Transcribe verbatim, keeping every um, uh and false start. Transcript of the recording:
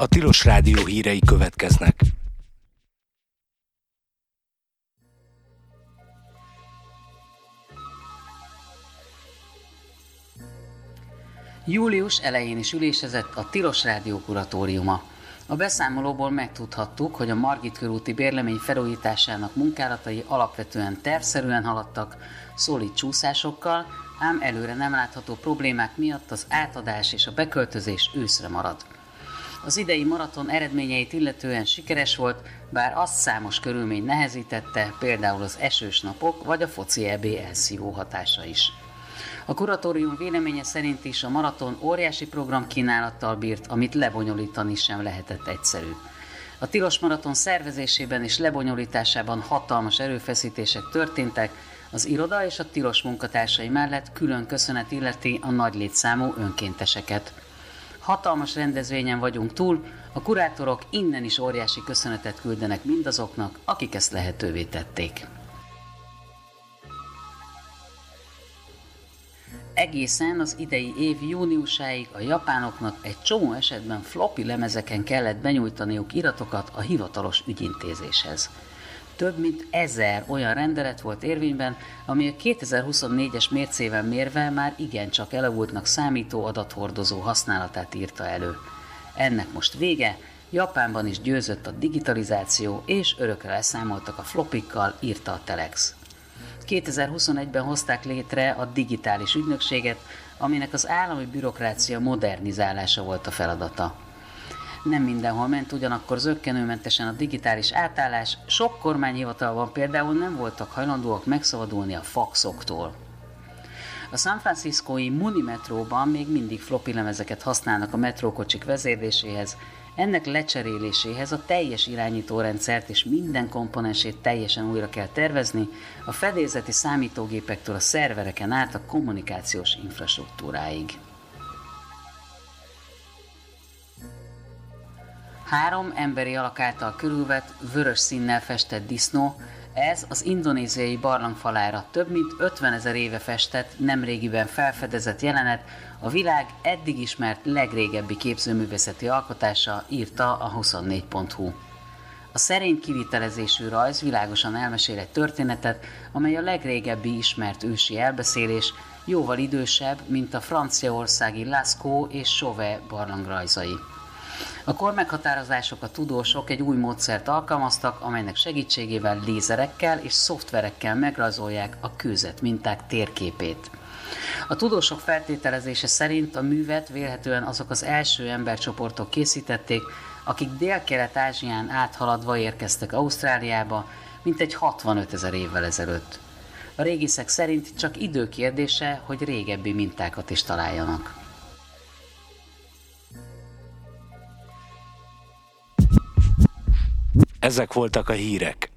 A Tilos Rádió hírei következnek. Július elején is ülésezett a Tilos Rádió kuratóriuma. A beszámolóból megtudhattuk, hogy a Margit körúti bérlemény felújításának munkálatai alapvetően tervszerűen haladtak, szolid csúszásokkal, ám előre nem látható problémák miatt az átadás és a beköltözés őszre marad. Az idei maraton eredményeit illetően sikeres volt, bár azt számos körülmény nehezítette, például az esős napok vagy a foci é bé elszívó hatása is. A kuratórium véleménye szerint is a maraton óriási programkínálattal bírt, amit lebonyolítani sem lehetett egyszerű. A tilos maraton szervezésében és lebonyolításában hatalmas erőfeszítések történtek, az iroda és a tilos munkatársai mellett külön köszönet illeti a nagy létszámú önkénteseket. Hatalmas rendezvényen vagyunk túl, a kurátorok innen is óriási köszönetet küldenek mindazoknak, akik ezt lehetővé tették. Egészen az idei év júniusáig a japánoknak egy csomó esetben floppy lemezeken kellett benyújtaniuk iratokat a hivatalos ügyintézéshez. Több mint ezer olyan rendelet volt érvényben, ami a kétezer-huszonnégyes mércével mérve már igencsak elavultnak számító adathordozó használatát írta elő. Ennek most vége, Japánban is győzött a digitalizáció, és örökre leszámoltak a floppikkal, írta a Telex. kétezer-huszonegyben hozták létre a digitális ügynökséget, aminek az állami bürokrácia modernizálása volt a feladata. Nem mindenhol ment ugyanakkor zökkenőmentesen a digitális átállás, sok kormányhivatalban például nem voltak hajlandóak megszabadulni a faxoktól. A San Franciscói Muni metróban még mindig floppy lemezeket használnak a metrókocsik vezérléséhez, ennek lecseréléséhez a teljes irányítórendszert és minden komponensét teljesen újra kell tervezni, a fedélzeti számítógépektől a szervereken át a kommunikációs infrastruktúráig. Három emberi alak által körülvett, vörös színnel festett disznó, ez az indonéziai barlangfalára több mint ötvenezer éve festett, nemrégiben felfedezett jelenet, a világ eddig ismert legrégebbi képzőművészeti alkotása, írta a huszonnégy pont hu. A szerény kivitelezésű rajz világosan elmesél egy történetet, amely a legrégebbi ismert ősi elbeszélés, jóval idősebb, mint a franciaországi Lascaux és Chauvet barlangrajzai. A kormeghatározások a tudósok egy új módszert alkalmaztak, amelynek segítségével lézerekkel és szoftverekkel megrajzolják a kőzet minták térképét. A tudósok feltételezése szerint a művet vélhetően azok az első embercsoportok készítették, akik Dél-Kelet-Ázsián áthaladva érkeztek Ausztráliába, mintegy hatvanötezer évvel ezelőtt. A régészek szerint csak idő kérdése, hogy régebbi mintákat is találjanak. Ezek voltak a hírek.